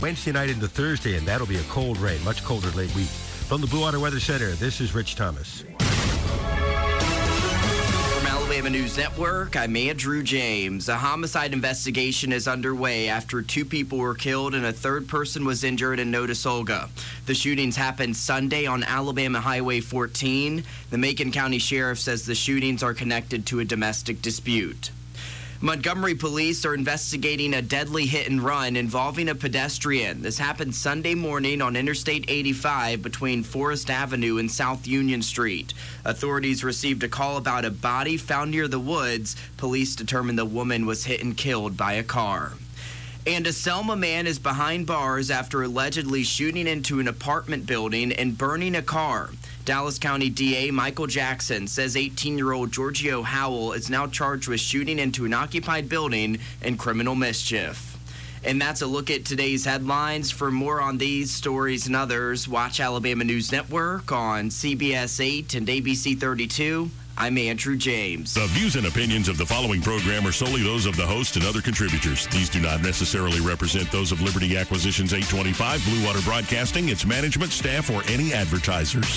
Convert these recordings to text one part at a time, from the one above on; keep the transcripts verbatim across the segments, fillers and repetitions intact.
Wednesday night into Thursday, and that'll be a cold rain, much colder late week. From the Blue Water Weather Center, this is Rich Thomas. From Alabama News Network, I'm Andrew James. A homicide investigation is underway after two people were killed and a third person was injured in Notasulga. The shootings happened Sunday on Alabama Highway fourteen. The Macon County Sheriff says the shootings are connected to a domestic dispute. Montgomery police are investigating a deadly hit and run involving a pedestrian. This happened Sunday morning on Interstate eighty-five between Forest Avenue and South Union Street. Authorities received a call about a body found near the woods. Police determined the woman was hit and killed by a car. And a Selma man is behind bars after allegedly shooting into an apartment building and burning a car. Dallas County D A Michael Jackson says eighteen-year-old Giorgio Howell is now charged with shooting into an occupied building and criminal mischief. And that's a look at today's headlines. For more on these stories and others, watch Alabama News Network on C B S eight and A B C thirty-two. I'm Andrew James. The views and opinions of the following program are solely those of the host and other contributors. These do not necessarily represent those of Liberty Acquisitions eight twenty-five, Blue Water Broadcasting, its management, staff, or any advertisers.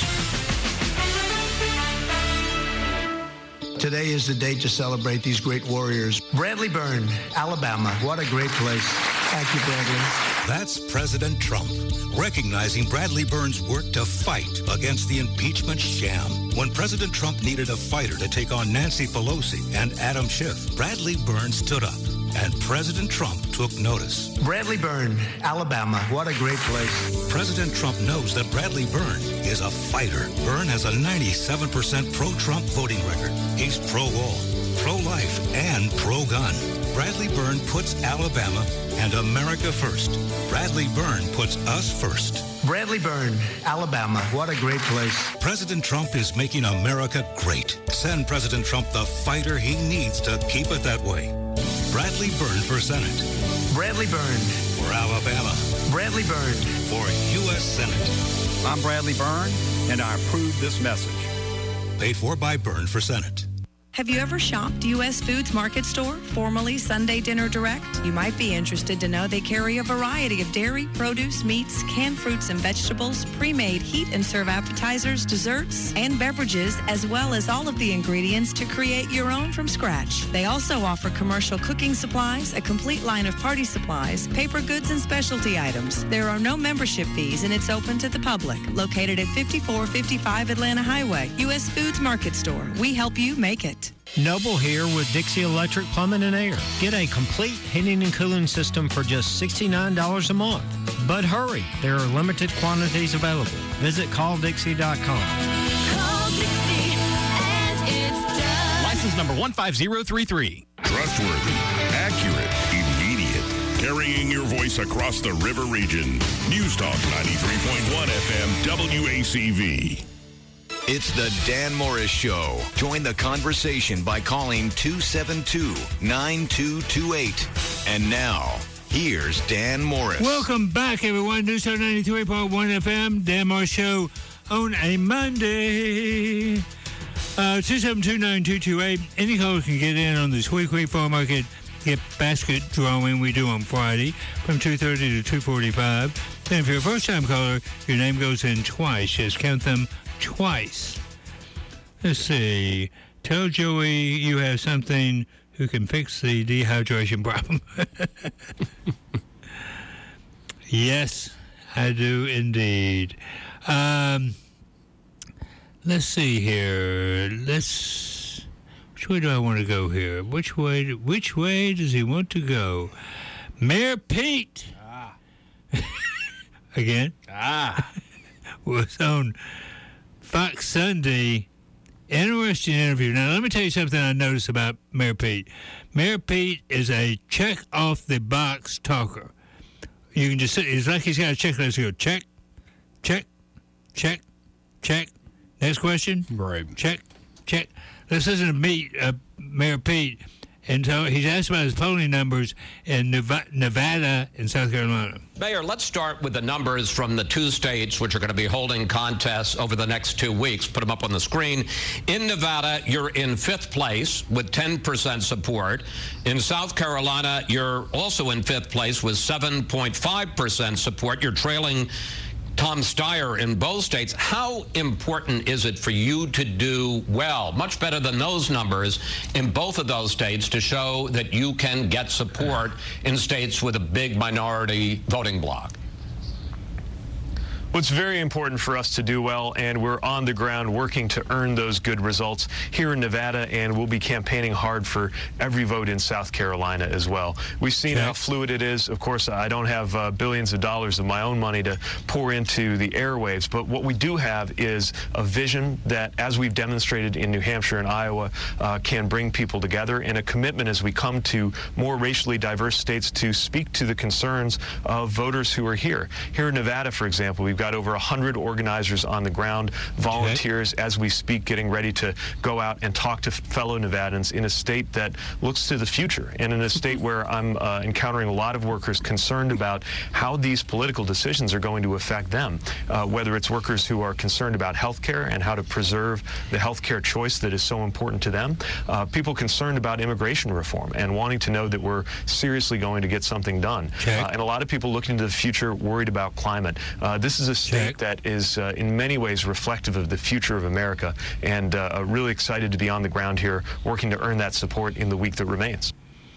Today is the day to celebrate these great warriors. Bradley Byrne, Alabama. What a great place. Thank you, Bradley. That's President Trump, recognizing Bradley Byrne's work to fight against the impeachment sham. When President Trump needed a fighter to take on Nancy Pelosi and Adam Schiff, Bradley Byrne stood up, and President Trump took notice. Bradley Byrne, Alabama. What a great place. President Trump knows that Bradley Byrne is a fighter. Byrne has a ninety-seven percent pro-Trump voting record. He's pro-all, pro-life, and pro-gun. Bradley Byrne puts Alabama and America first. Bradley Byrne puts us first. Bradley Byrne, Alabama. What a great place. President Trump is making America great. Send President Trump the fighter he needs to keep it that way. Bradley Byrne for Senate. Bradley Byrne. For Alabama. Bradley Byrne. For U S Senate. I'm Bradley Byrne, and I approve this message. Paid for by Byrne for Senate. Have you ever shopped U S Foods Market Store, formerly Sunday Dinner Direct? You might be interested to know they carry a variety of dairy, produce, meats, canned fruits and vegetables, pre-made heat and serve appetizers, desserts, and beverages, as well as all of the ingredients to create your own from scratch. They also offer commercial cooking supplies, a complete line of party supplies, paper goods, and specialty items. There are no membership fees, and it's open to the public. Located at fifty-four fifty-five Atlanta Highway, U S Foods Market Store. We help you make it. Noble here with Dixie Electric Plumbing and Air. Get a complete heating and cooling system for just sixty-nine dollars a month. But hurry, there are limited quantities available. Visit call dixie dot com. Call Dixie and it's done. License number one five zero three three. Trustworthy, accurate, immediate. Carrying your voice across the river region. News Talk ninety-three point one F M W A C V. It's the Dan Morris Show. Join the conversation by calling two seven two, nine two two eight. And now, here's Dan Morris. Welcome back, everyone. News Talk ninety-three point one F M, Dan Morris Show on a Monday. Uh, two seven two, nine two two eight. Any caller can get in on this weekly farm market get basket drawing we do on Friday from two thirty to two forty-five. And if you're a first-time caller, your name goes in twice. Just count them twice. Let's see. Tell Joey you have something who can fix the dehydration problem. Yes, I do indeed. Um, let's see here. Let's. Which way do I want to go here? Which way? Which way does he want to go? Mayor Pete. Ah. Again. Ah. Was on Fox Sunday. Interesting interview. Now, let me tell you something I noticed about Mayor Pete. Mayor Pete is a check-off-the-box talker. You can just sit, it's like he's got a checklist. You go, check, check, check, check. Next question. Right. Check, check. Let's listen to me, uh, Mayor Pete, And so he's asked about his polling numbers in Nevada and South Carolina. Mayor, let's start with the numbers from the two states which are going to be holding contests over the next two weeks. Put them up on the screen. In Nevada, you're in fifth place with ten percent support. In South Carolina, you're also in fifth place with seven point five percent support. You're trailing Tom Steyer in both states. How important is it for you to do well, much better than those numbers, in both of those states to show that you can get support in states with a big minority voting bloc? Well, it's very important for us to do well, and we're on the ground working to earn those good results here in Nevada, and we'll be campaigning hard for every vote in South Carolina as well. We've seen Okay. how fluid it is. Of course, I don't have uh, billions of dollars of my own money to pour into the airwaves, but what we do have is a vision that, as we've demonstrated in New Hampshire and Iowa, uh, can bring people together, and a commitment as we come to more racially diverse states to speak to the concerns of voters who are here. Here in Nevada, for example, we've got over one hundred organizers on the ground, volunteers as we speak, getting ready to go out and talk to fellow Nevadans in a state that looks to the future, and in a state where I'm uh, encountering a lot of workers concerned about how these political decisions are going to affect them, uh, whether it's workers who are concerned about health care and how to preserve the health care choice that is so important to them, uh, people concerned about immigration reform and wanting to know that we're seriously going to get something done, uh, and a lot of people looking to the future worried about climate. Uh, this is a state that is uh, in many ways reflective of the future of America, and uh, really excited to be on the ground here working to earn that support in the week that remains.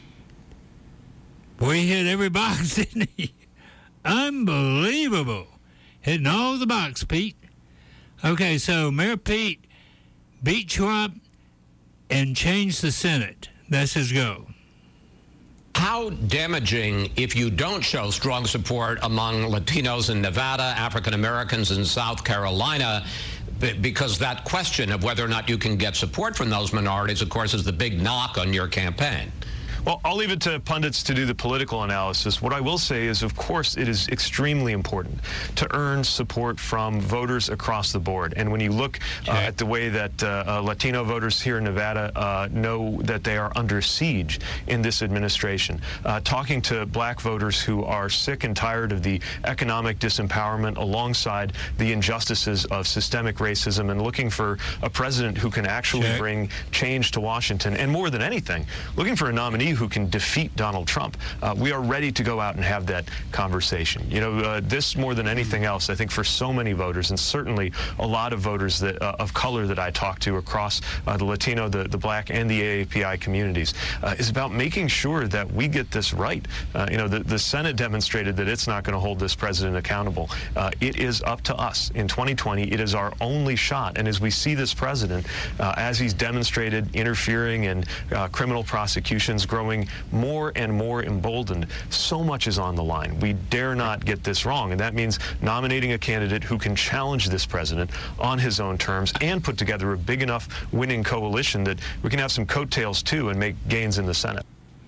Boy, he hit every box, didn't he? Unbelievable. Hitting all the box, Pete. Okay, so Mayor Pete beat Trump and changed the Senate. That's his goal. How damaging, if you don't show strong support among Latinos in Nevada, African Americans in South Carolina, b- because that question of whether or not you can get support from those minorities, of course, is the big knock on your campaign. Well, I'll leave it to pundits to do the political analysis. What I will say is, of course, it is extremely important to earn support from voters across the board. And when you look uh, at the way that uh, uh, Latino voters here in Nevada uh, know that they are under siege in this administration, uh, talking to black voters who are sick and tired of the economic disempowerment alongside the injustices of systemic racism, and looking for a president who can actually Okay. bring change to Washington, and more than anything, looking for a nominee who can defeat Donald Trump. Uh, we are ready to go out and have that conversation. You know, uh, this more than anything else, I think for so many voters, and certainly a lot of voters that uh, of color that I talk to across uh, the Latino, the, the Black, and the A A P I communities, uh, is about making sure that we get this right. Uh, you know, the, the Senate demonstrated that it's not going to hold this president accountable. Uh, it is up to us. In twenty twenty, it is our only shot. And as we see this president, uh, as he's demonstrated interfering in uh, criminal prosecutions, growing more and more emboldened, so much is on the line. We dare not get this wrong, and that means nominating a candidate who can challenge this president on his own terms and put together a big enough winning coalition that we can have some coattails too and make gains in the Senate.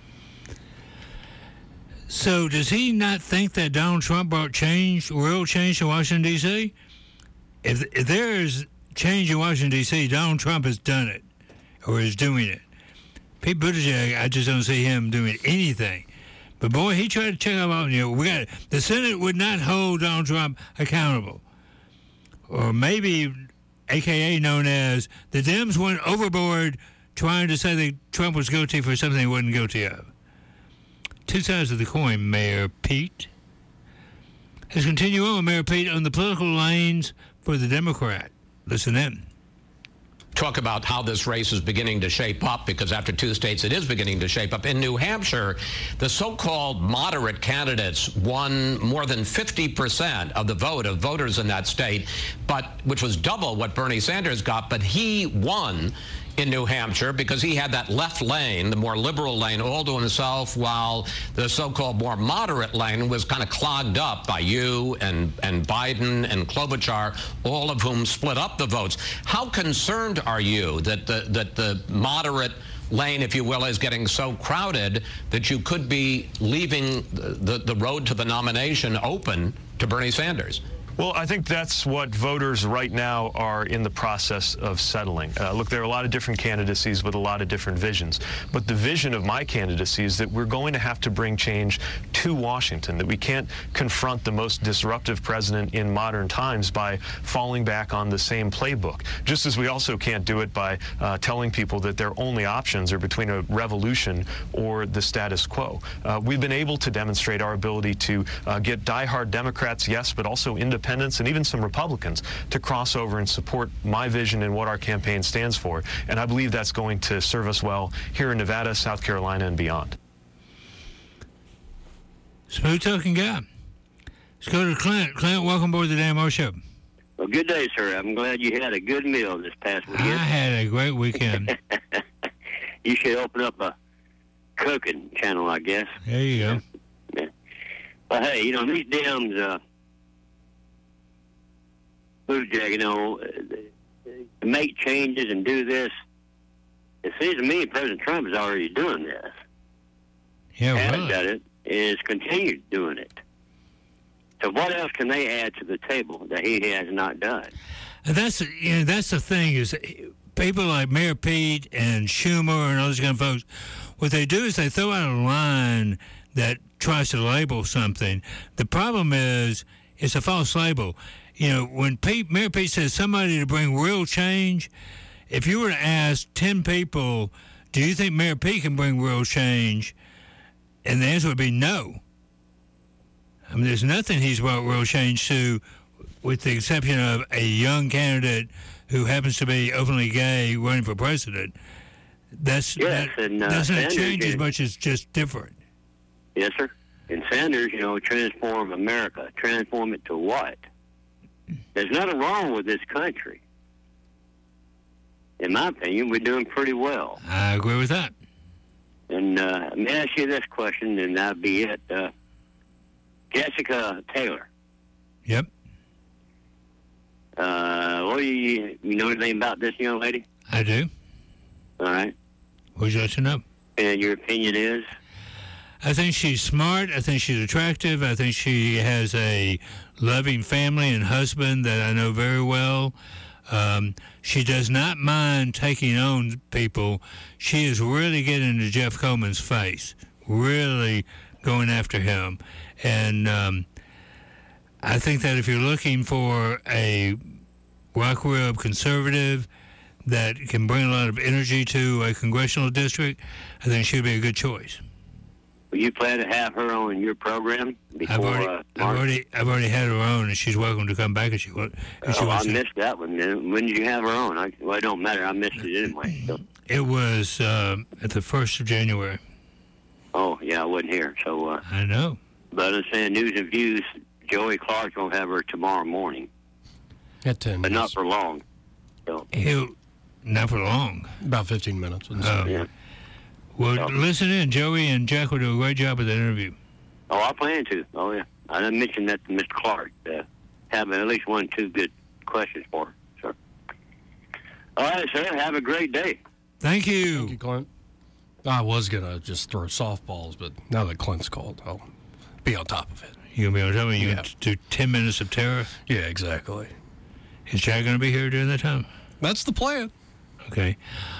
So does he not think that Donald Trump brought change, real change to Washington, D C? If, if there is change in Washington, D C, Donald Trump has done it, or is doing it. Pete Buttigieg, I just don't see him doing anything. But boy, he tried to check out, you know, we got the Senate would not hold Donald Trump accountable. Or maybe, A K A known as, the Dems went overboard trying to say that Trump was guilty for something he wasn't guilty of. Two sides of the coin, Mayor Pete. Let's continue on, Mayor Pete, on the political lanes for the Democrat. Listen in. Talk about how this race is beginning to shape up, because after two states it is beginning to shape up. In New Hampshire, the so-called moderate candidates won more than fifty percent of the vote of voters in that state, but which was double what Bernie Sanders got, but he won in New Hampshire because he had that left lane, the more liberal lane, all to himself, while the so-called more moderate lane was kind of clogged up by you and, and Biden and Klobuchar, all of whom split up the votes. How concerned are you that the, that the moderate lane, if you will, is getting so crowded that you could be leaving the, the road to the nomination open to Bernie Sanders? Well, I think that's what voters right now are in the process of settling. Uh, look, there are a lot of different candidacies with a lot of different visions, but the vision of my candidacy is that we're going to have to bring change to Washington, that we can't confront the most disruptive president in modern times by falling back on the same playbook, just as we also can't do it by uh, telling people that their only options are between a revolution or the status quo. Uh, we've been able to demonstrate our ability to uh, get diehard Democrats, yes, but also independents and even some Republicans to cross over and support my vision and what our campaign stands for. And I believe that's going to serve us well here in Nevada, South Carolina, and beyond. Smooth talking guy. Let's go to Clint. Clint, welcome aboard the Dan Moore Show. Well, good day, sir. I'm glad you had a good meal this past weekend. I had a great weekend. You should open up a cooking channel, I guess. There you go. Yeah. Well, hey, you know, these Dems, uh, you know, to make changes and do this, it seems to me President Trump is already doing this. Yeah, Hasn't really. done it, is continued doing it. So what else can they add to the table that he has not done? And that's you know that's the thing is people like Mayor Pete and Schumer and all those kind of folks, what they do is they throw out a line that tries to label something. The problem is it's a false label. You know, when Pete, Mayor Pete says somebody to bring real change, if you were to ask ten people, do you think Mayor Pete can bring real change? And the answer would be no. I mean, there's nothing he's brought real change to, with the exception of a young candidate who happens to be openly gay running for president. That's, yes, that and, uh, doesn't Sanders change as did. much as just different. Yes, sir. And Sanders, you know, transform America. Transform it to what? There's nothing wrong with this country. In my opinion, we're doing pretty well. I agree with that. And uh, let me ask you this question, and that'll be it. Uh, Jessica Taylor. Yep. Uh, what do you, you know anything about this young lady? I do. All right. What would you like to know? And your opinion is? I think she's smart. I think she's attractive. I think she has a loving family and husband that I know very well. Um, she does not mind taking on people. She is really getting into Jeff Coleman's face, really going after him. And um, I think that if you're looking for a rock rib conservative that can bring a lot of energy to a congressional district, I think she'd be a good choice. Will you plan to have her on your program before? I've already, uh, I've already, I've already had her on, and she's welcome to come back if she, wa- if she Oh, I wants to. missed that one. Then. When did you have her on? I, well, it don't matter. I missed it anyway. So. It was uh, at the first of January. Oh, yeah, I wasn't here. So. Uh, I know. But I'm saying News and Views, Joey Clark's going to have her tomorrow morning. At ten But minutes. not for long. So. He'll, not for long. About fifteen minutes. Oh. Yeah. Well, listen in. Joey and Jack will do a great job with that interview. Oh, I plan to. Oh, yeah. I done mentioned that to Mister Clark. Uh, having at least one, two good questions for her. Sir. All right, sir. Have a great day. Thank you. Thank you, Clint. I was going to just throw softballs, but now that Clint's called, I'll be on top of it. You'll be on top of it? You Yeah. can do ten minutes of terror? Yeah, exactly. Is Jack going to be here during that time? That's the plan. Okay.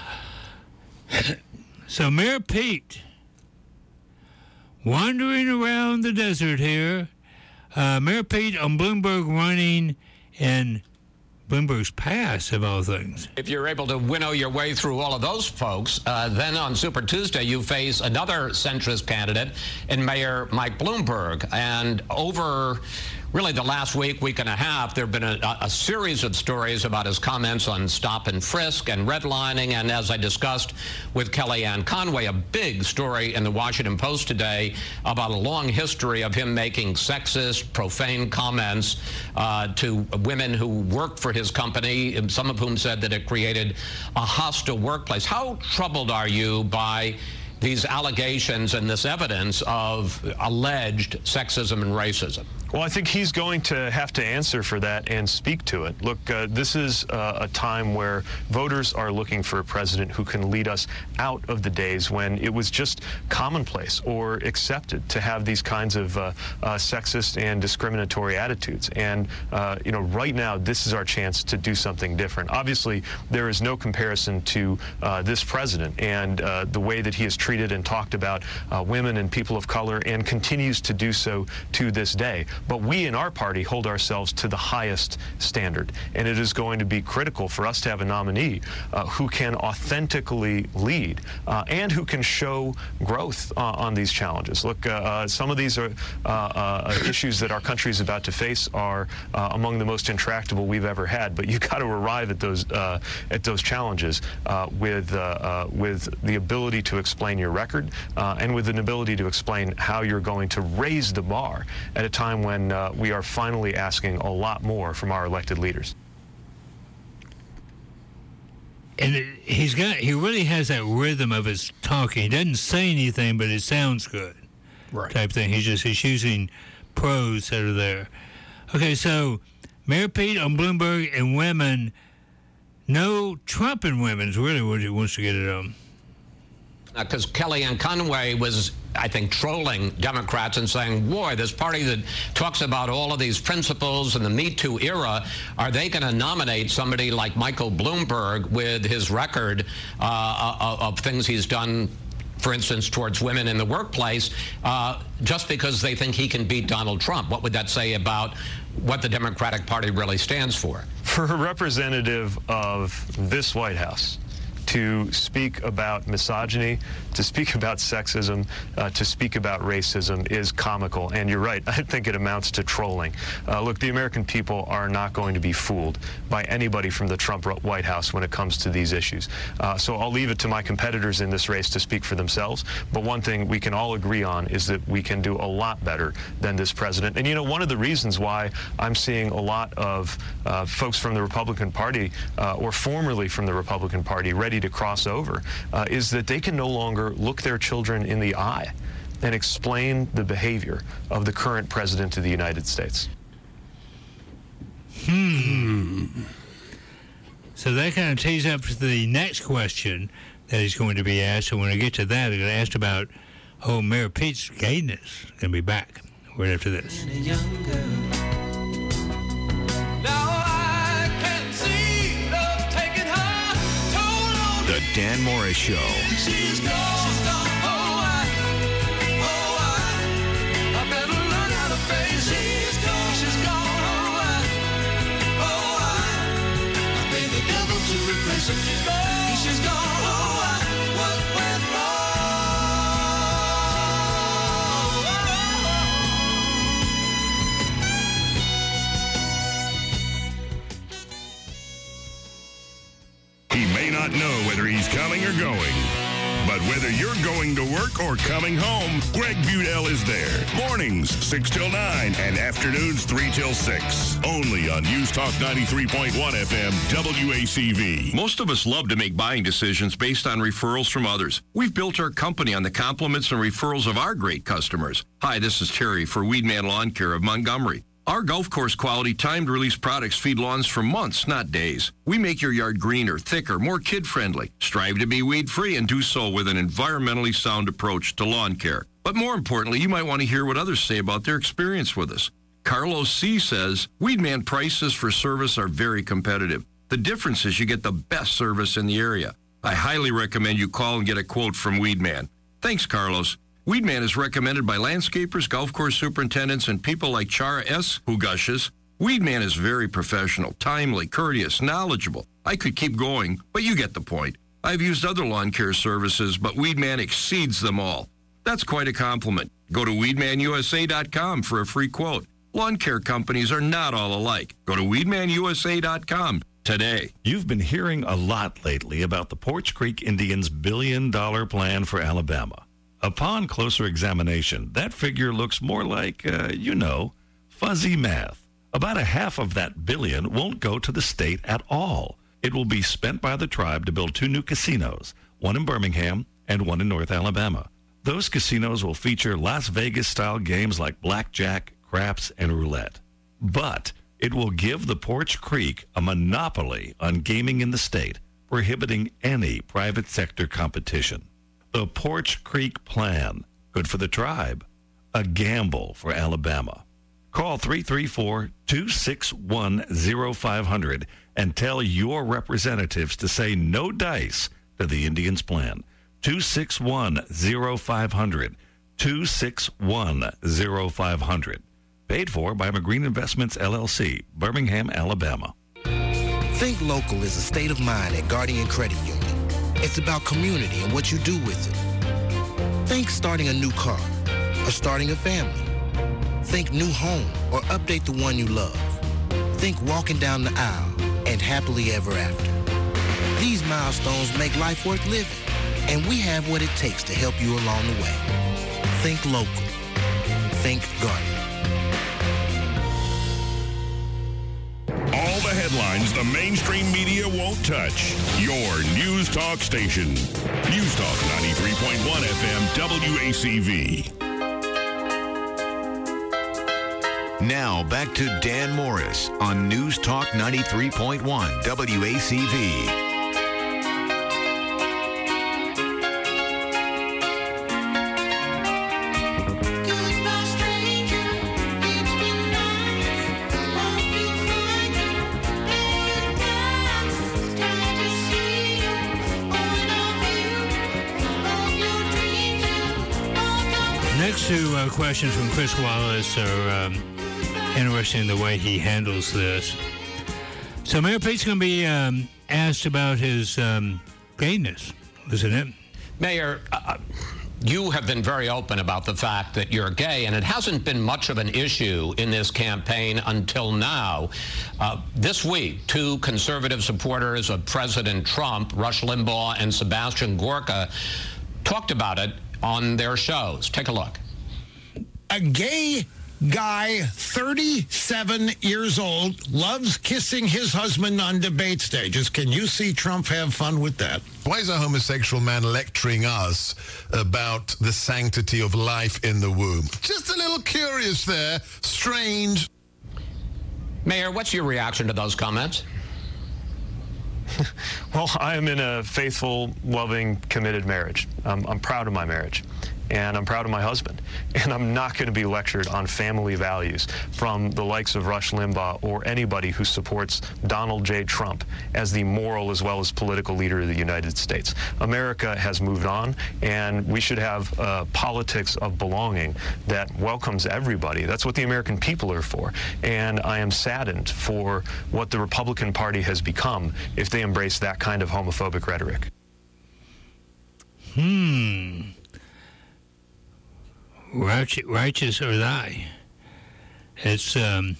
So Mayor Pete, wandering around the desert here, uh, Mayor Pete on Bloomberg running in Bloomberg's Pass, of all things. If you're able to winnow your way through all of those folks, uh, then on Super Tuesday you face another centrist candidate in Mayor Mike Bloomberg. And over really the last week, week and a half, there have been a, a series of stories about his comments on stop and frisk and redlining. And as I discussed with Kellyanne Conway, a big story in the Washington Post today about a long history of him making sexist, profane comments uh, to women who worked for his company, some of whom said that it created a hostile workplace. How troubled are you by these allegations and this evidence of alleged sexism and racism? Well, I think he's going to have to answer for that and speak to it. Look, uh, this is uh, a time where voters are looking for a president who can lead us out of the days when it was just commonplace or accepted to have these kinds of uh, uh, sexist and discriminatory attitudes. And, uh, you know, right now, this is our chance to do something different. Obviously, there is no comparison to uh, this president and uh, the way that he has treated and talked about uh, women and people of color and continues to do so to this day. But we in our party hold ourselves to the highest standard, and it is going to be critical for us to have a nominee uh, who can authentically lead uh, and who can show growth uh, on these challenges. Look, uh, uh, some of these are uh, uh, issues that our country is about to face are uh, among the most intractable we've ever had, but you've got to arrive at those uh, at those challenges uh, with uh, uh, with the ability to explain your record uh, and with an ability to explain how you're going to raise the bar at a time when uh, we are finally asking a lot more from our elected leaders. And it, he's got, he really has that rhythm of his talking. He doesn't say anything, but it sounds good. Right. Type thing. He's just, he's using pros that are there. Okay, so Mayor Pete on Bloomberg and women, no Trump and women is really what he wants to get it on. Because uh, Kellyanne Conway was, I think, trolling Democrats and saying, boy, this party that talks about all of these principles in the Me Too era, are they going to nominate somebody like Michael Bloomberg with his record uh, of, of things he's done, for instance, towards women in the workplace, uh, just because they think he can beat Donald Trump? What would that say about what the Democratic Party really stands for? For a representative of this White House to speak about misogyny, to speak about sexism, uh, to speak about racism is comical. And you're right, I think it amounts to trolling. Uh, look, the American people are not going to be fooled by anybody from the Trump White House when it comes to these issues. Uh, so I'll leave it to my competitors in this race to speak for themselves. But one thing we can all agree on is that we can do a lot better than this president. And, you know, one of the reasons why I'm seeing a lot of uh, folks from the Republican Party, uh, or formerly from the Republican Party, ready to cross over uh, is that they can no longer look their children in the eye and explain the behavior of the current president of the United States. Hmm. So that kind of tees up to the next question that is going to be asked. And when I get to that, I'm going to ask about, oh, Mayor Pete's gayness. Going to be back right after this. The Dan Morris Show. She's gone. She's gone. Oh, I, oh, I, I better learn how to face it. She's gone. She's gone. Oh, I, oh, I, I paid the devil to replace her. She's gone. She's gone. Oh, I, what went He may not know whether he's coming or going, but whether you're going to work or coming home, Greg Budell is there. Mornings, six till nine, and afternoons, three till six. Only on News Talk ninety-three point one F M, W A C V. Most of us love to make buying decisions based on referrals from others. We've built our company on the compliments and referrals of our great customers. Hi, this is Terry for Weedman Lawn Care of Montgomery. Our golf course quality timed release products feed lawns for months, not days. We make your yard greener, thicker, more kid-friendly. Strive to be weed-free and do so with an environmentally sound approach to lawn care. But more importantly, you might want to hear what others say about their experience with us. Carlos C. says, Weedman prices for service are very competitive. The difference is you get the best service in the area. I highly recommend you call and get a quote from Weedman. Thanks, Carlos. Weedman is recommended by landscapers, golf course superintendents, and people like Chara S., who gushes. Weedman is very professional, timely, courteous, knowledgeable. I could keep going, but you get the point. I've used other lawn care services, but Weedman exceeds them all. That's quite a compliment. Go to weedman u s a dot com for a free quote. Lawn care companies are not all alike. Go to weedman u s a dot com today. You've been hearing a lot lately about the Poarch Creek Indians' billion-dollar plan for Alabama. Upon closer examination, that figure looks more like, uh, you know, fuzzy math. About a half of that billion won't go to the state at all. It will be spent by the tribe to build two new casinos, one in Birmingham and one in North Alabama. Those casinos will feature Las Vegas-style games like blackjack, craps, and roulette. But it will give the Porch Creek a monopoly on gaming in the state, prohibiting any private sector competition. The Porch Creek Plan, good for the tribe, a gamble for Alabama. Call three three four, two six one, zero five zero zero and tell your representatives to say no dice to the Indians Plan. two six one, zero five zero zero, two six one, zero five zero zero. Paid for by McGreen Investments, L L C, Birmingham, Alabama. Think local is a state of mind at Guardian Credit Union. It's about community and what you do with it. Think starting a new car or starting a family. Think new home or update the one you love. Think walking down the aisle and happily ever after. These milestones make life worth living, and we have what it takes to help you along the way. Think local. Think Guardian. All the headlines the mainstream media won't touch. Your News Talk station. News Talk ninety-three point one F M W A C V. Now back to Dan Morris on News Talk ninety-three point one W A C V. Next two uh, questions from Chris Wallace are um, interesting the way he handles this. So Mayor Pete's going to be um, asked about his um, gayness, isn't it? Mayor, uh, you have been very open about the fact that you're gay, and it hasn't been much of an issue in this campaign until now. Uh, this week, two conservative supporters of President Trump, Rush Limbaugh and Sebastian Gorka, talked about it on their shows. Take a look. A gay guy, thirty-seven years old, loves kissing his husband on debate stages. Can you see Trump have fun with that? Why is a homosexual man lecturing us about the sanctity of life in the womb? Just a little curious there. Strange. Mayor, what's your reaction to those comments? Well, I am in a faithful, loving, committed marriage. Um, I'm proud of my marriage, and I'm proud of my husband. And I'm not going to be lectured on family values from the likes of Rush Limbaugh or anybody who supports Donald J. Trump as the moral as well as political leader of the United States. America has moved on, and we should have a politics of belonging that welcomes everybody. That's what the American people are for. And I am saddened for what the Republican Party has become if they embrace that kind of homophobic rhetoric. Hmm. Righteous, righteous are thy. It's um.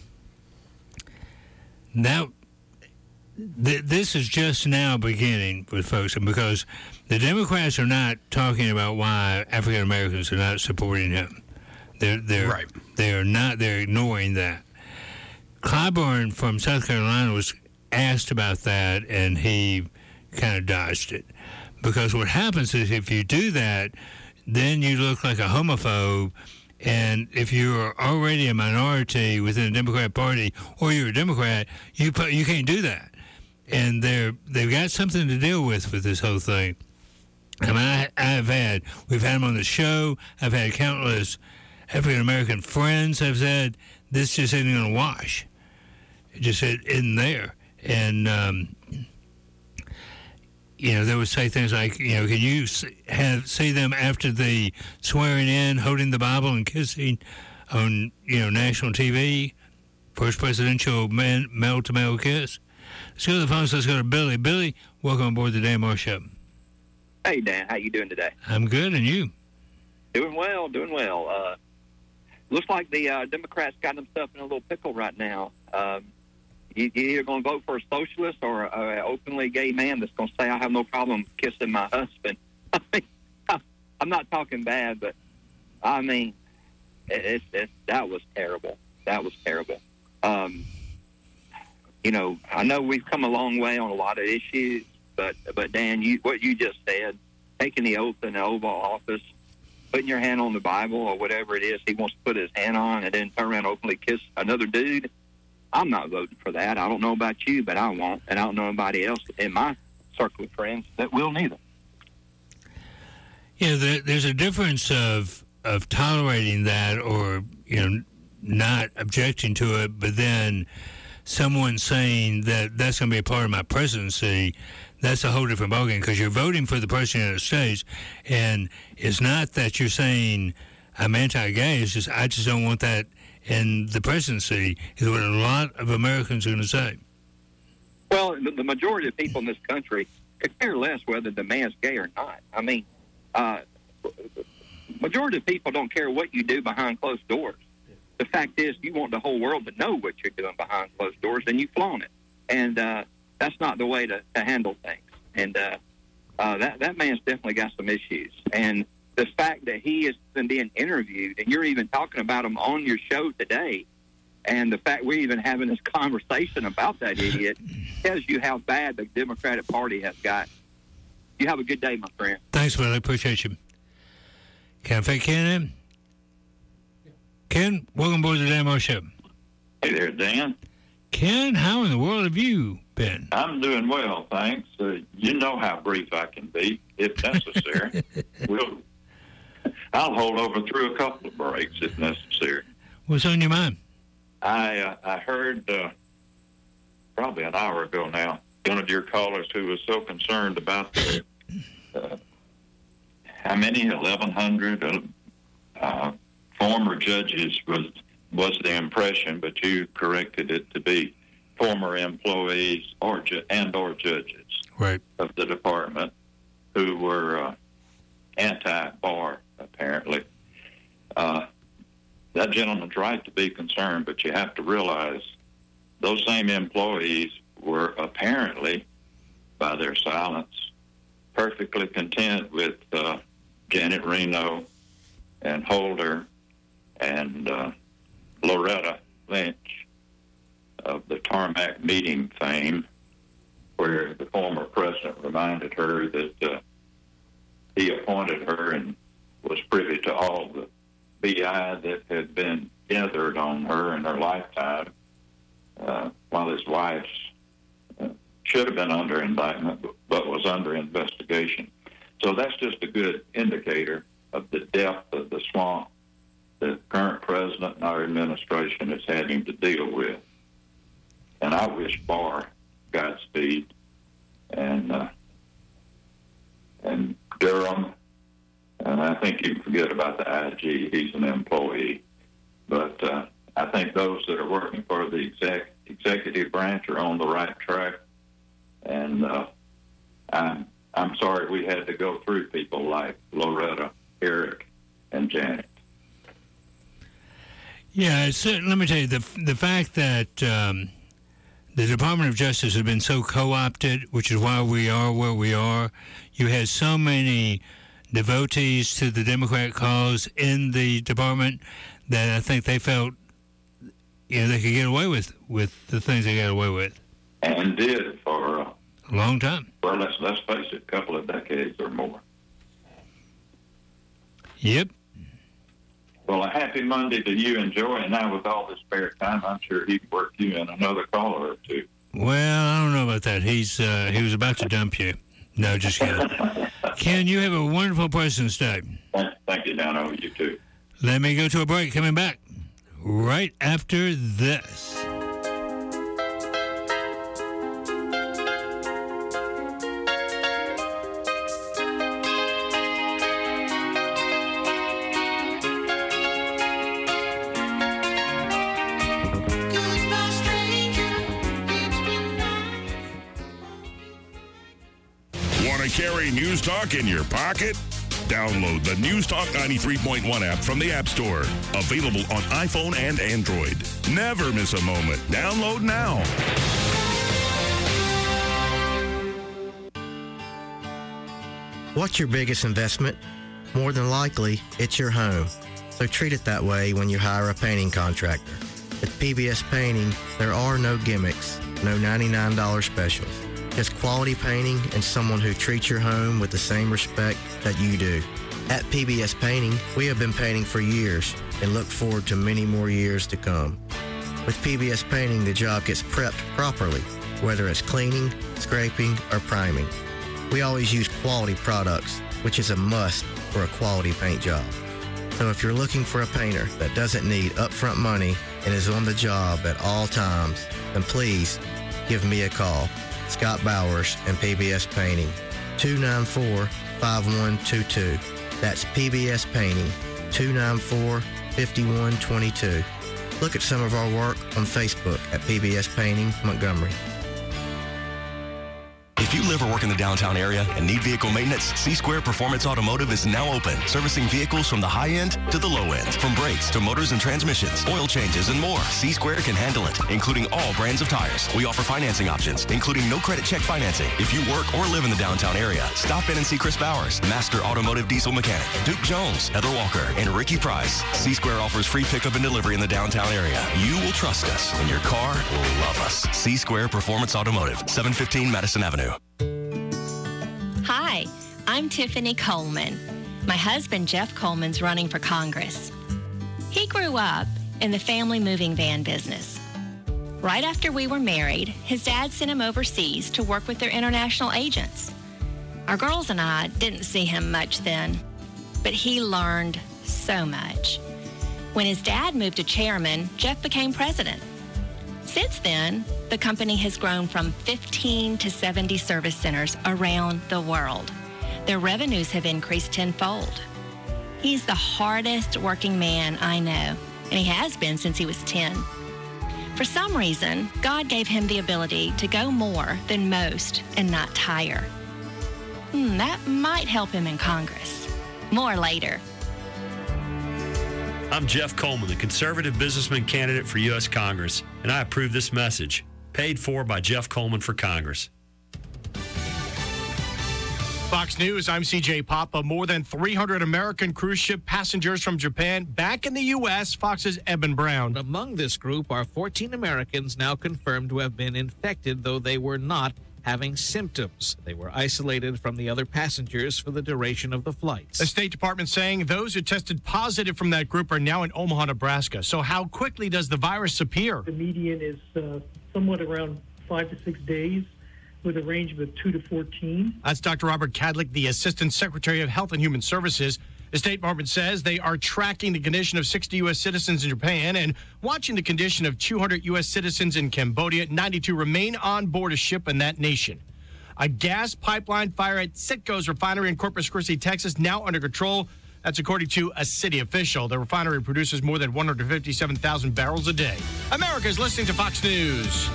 Now, th- this is just now beginning with folks, and because the Democrats are not talking about why African Americans are not supporting him. They're they're right. They are not. They're ignoring that. Clyburn from South Carolina was asked about that, and he kind of dodged it. Because what happens is if you do that, then you look like a homophobe, and if you're already a minority within the Democrat Party, or you're a Democrat, you you can't do that. And they're they've got something to deal with with this whole thing. I mean, I, I've had we've had them on the show. I've had countless African American friends have said this just isn't going to wash. It just isn't there. And, um, you know, they would say things like, you know, can you have see them after the swearing in, holding the Bible and kissing on, you know, national T V? First presidential man, male-to-male kiss. Let's go to the phone. So let's go to Billy. Billy, welcome aboard the Dan Morris Show. Hey, Dan. How you doing today? I'm good, and you? Doing well, doing well. Uh, looks like the uh, Democrats got themselves in a little pickle right now. Um, You, you're either going to vote for a socialist or an openly gay man that's going to say, I have no problem kissing my husband. I mean, I'm not talking bad, but, I mean, it, it, it, that was terrible. That was terrible. Um, you know, I know we've come a long way on a lot of issues, but, but Dan, you, what you just said, taking the oath in the Oval Office, putting your hand on the Bible or whatever it is he wants to put his hand on and then turn around and openly kiss another dude, I'm not voting for that. I don't know about you, but I won't. And I don't know anybody else in my circle of friends that will neither. Yeah, there, there's a difference of of tolerating that or, you know, not objecting to it, but then someone saying that that's going to be a part of my presidency, that's a whole different ballgame because you're voting for the President of the United States, and it's not that you're saying I'm anti-gay, it's just I just don't want that in the presidency, is what a lot of Americans are going to say. Well, the, the majority of people in this country could care less whether the man's gay or not. I mean, uh, majority of people don't care what you do behind closed doors. The fact is, you want the whole world to know what you're doing behind closed doors, and you flaunt it. And uh, that's not the way to, to handle things. And uh, uh, that, that man's definitely got some issues. And the fact that he is being interviewed, and you're even talking about him on your show today, and the fact we're even having this conversation about that idiot tells you how bad the Democratic Party has got. You have a good day, my friend. Thanks, man. I appreciate you. Can I fit Ken in? Ken, welcome aboard the Dan Moore Show. Hey there, Dan. Ken, how in the world have you been? I'm doing well, thanks. Uh, you know how brief I can be, if necessary. we'll, I'll hold over through a couple of breaks, if necessary. What's on your mind? I uh, I heard uh, probably an hour ago now, one of your callers who was so concerned about the, uh, how many, eleven hundred uh, uh, former judges was was the impression, but you corrected it to be former employees or ju- and or judges right. of the department who were uh, anti-bar, apparently. Uh, that gentleman's right to be concerned, but you have to realize those same employees were apparently, by their silence, perfectly content with uh, Janet Reno and Holder and uh, Loretta Lynch of the tarmac meeting fame, where the former president reminded her that uh, he appointed her and was privy to all the B I that had been gathered on her in her lifetime, uh, while his wife's uh, should have been under indictment, but was under investigation. So that's just a good indicator of the depth of the swamp the current president and our administration is having to deal with. And I wish Barr Godspeed and uh, and Durham, and I think you forget about the I G. He's an employee. But uh, I think those that are working for the exec, executive branch are on the right track. And uh, I'm, I'm sorry we had to go through people like Loretta, Eric, and Janet. Yeah, it's, uh, let me tell you, the the fact that um, the Department of Justice has been so co-opted, which is why we are where we are. You had so many devotees to the Democratic cause in the department that I think they felt, you know, they could get away with, with the things they got away with. And did for uh, a long time. Well, let's let's face it, a couple of decades or more. Yep. Well, a happy Monday to you and Joy, and now with all this spare time, I'm sure he'd work you in another caller or two. Well, I don't know about that. He's uh, he was about to dump you. No, just kidding. Ken, you have a wonderful President's Day. Thank you, Dano. You too. Let me go to a break. Coming back right after this. Carry News Talk in your pocket? Download the News Talk ninety-three point one app from the App Store. Available on iPhone and Android. Never miss a moment. Download now. What's your biggest investment? More than likely, it's your home. So treat it that way when you hire a painting contractor. At P B S Painting, there are no gimmicks, no ninety-nine dollars specials. Just quality painting and someone who treats your home with the same respect that you do. At P B S Painting, we have been painting for years and look forward to many more years to come. With P B S Painting, the job gets prepped properly, whether it's cleaning, scraping, or priming. We always use quality products, which is a must for a quality paint job. So if you're looking for a painter that doesn't need upfront money and is on the job at all times, then please give me a call. Scott Bowers and P B S Painting, two nine four, five one two two. That's P B S Painting, two nine four, five one two two. Look at some of our work on Facebook at P B S Painting, Montgomery. If you live or work in the downtown area and need vehicle maintenance, C-Square Performance Automotive is now open, servicing vehicles from the high end to the low end. From brakes to motors and transmissions, oil changes, and more, C-Square can handle it, including all brands of tires. We offer financing options, including no credit check financing. If you work or live in the downtown area, stop in and see Chris Bowers, Master Automotive Diesel Mechanic, Duke Jones, Heather Walker, and Ricky Price. C-Square offers free pickup and delivery in the downtown area. You will trust us, and your car will love us. C-Square Performance Automotive, seven fifteen Madison Avenue. Hi, I'm Tiffany Coleman. My husband, Jeff Coleman's running for Congress. He grew up in the family moving van business. Right after we were married, his dad sent him overseas to work with their international agents. Our girls and I didn't see him much then, but he learned so much. When his dad moved to chairman, Jeff became president. Since then, the company has grown from fifteen to seventy service centers around the world. Their revenues have increased tenfold. He's the hardest working man I know, and he has been since he was ten. For some reason, God gave him the ability to go more than most and not tire. Hmm, that might help him in Congress. More later. I'm Jeff Coleman, the conservative businessman candidate for U S Congress, and I approve this message. Paid for by Jeff Coleman for Congress. Fox News, I'm C J Papa. More than three hundred American cruise ship passengers from Japan back in the U S. Fox's Eben Brown. Among this group are fourteen Americans now confirmed to have been infected, though they were not having symptoms. They were isolated from the other passengers for the duration of the flights. The State Department saying those who tested positive from that group are now in Omaha, Nebraska. So how quickly does the virus appear? The median is uh, somewhat around five to six days, with a range of two to fourteen. That's Doctor Robert Kadlik, the Assistant Secretary of Health and Human Services. The State Department says they are tracking the condition of sixty U S citizens in Japan and watching the condition of two hundred U S citizens in Cambodia. ninety-two remain on board a ship in that nation. A gas pipeline fire at Citgo's refinery in Corpus Christi, Texas, now under control. That's according to a city official. The refinery produces more than one hundred fifty-seven thousand barrels a day. America's listening to Fox News.